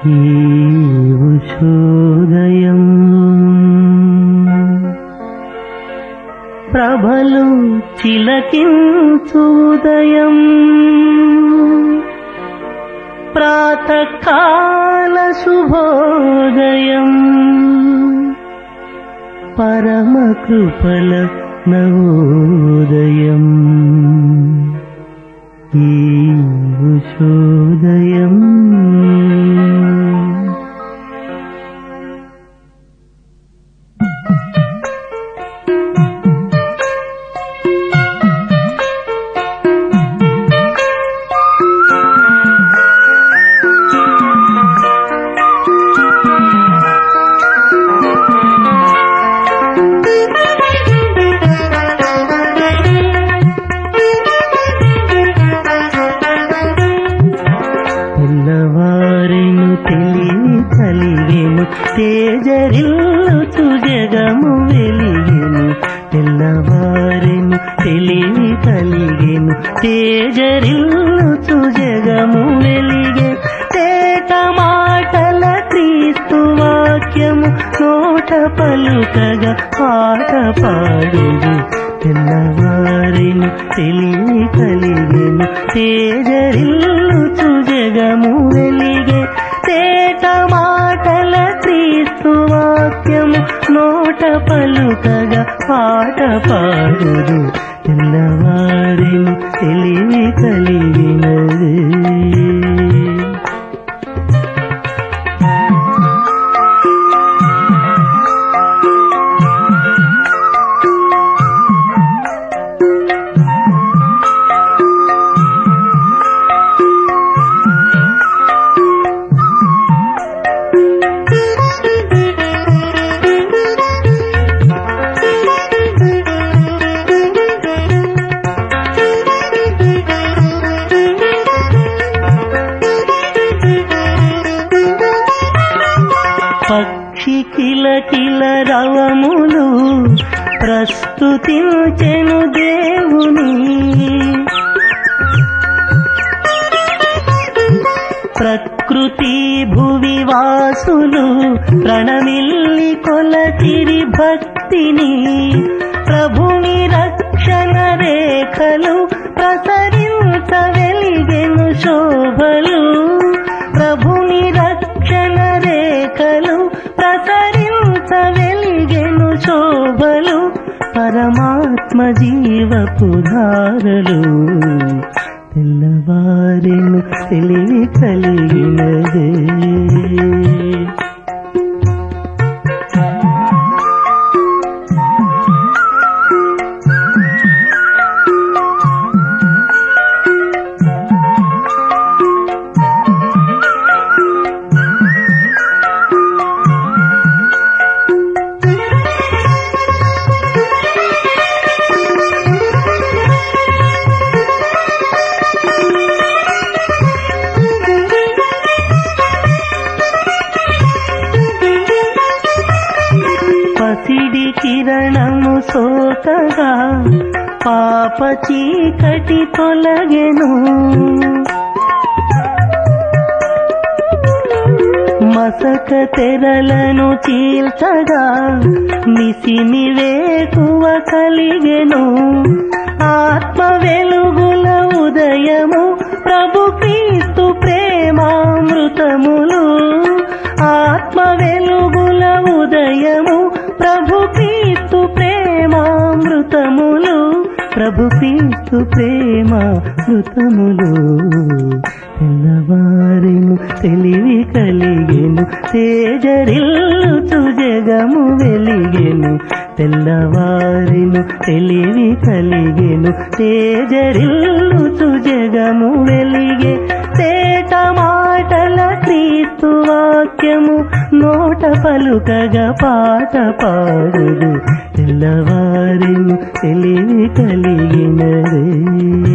ఈ ఉషోదయం ప్రభలు చిలకించుదయం ప్రాతకాల శుభోదయం పరమ కృపల నవోదయం ఈ ఉషోదయం తేజరిల్లుచు జగము వెలిగెను తెల్లవారెను తెలివి కలిగెను తేజరిల్లుచు జగము వెలిగే తేట మాటల క్రీస్తు వాక్యము నోట పలుకగా పాట పాడుదు తెల్లవారెను తెలివి కలిగెను తేజరిల్లుచు జగము వెలిగే తేట మాటల క్రీస్తు వాక్యము నోట పలుకగా పాట పాడుదు తెల్లవారిని తెలివి కలిగినది పక్షి కిలకిల రవములు ప్రస్తుతించెను దేవుని ప్రకృతి భువి వాసులు ప్రణమిల్లి కొలచిరి భక్తిని ప్రభుని రక్షణ రేఖలు ప్రసరించ వెలిగెను శోభలు ప్రభుని రక్షణ రేఖలు ప్రసరించ వెలిగెను శోభలు పరమాత్మ జీవపు ధారలు తెల్లవారెను తెలివి కలిగినదే పసిడి కిరణము సోకగా పాప చీకటి తొలగెను మసక తెరలను చీల్చగా మిసిమి వేకువ కలిగెను ఆత్మ వెలుగుల ఉదయము ప్రభు క్రీస్తు ప్రేమామృతములు ఆత్మ వెలుగుల ఉదయము ప్రభు క్రీస్తు ప్రేమామృతములు ప్రభు క్రీస్తు ప్రేమామృతములు తెల్లవారెను తెలివి కలిగెను తేజరిల్లుచు జగము వెలిగెను తెల్లవారెను తెలివి కలిగెను తేజరిల్లుచు జగము వెలిగే తేట మాటల క్రీస్తు వాక్యము నోట పలుకగా పాట పాడుదు తెల్లవారెను తెలివి కలిగినదే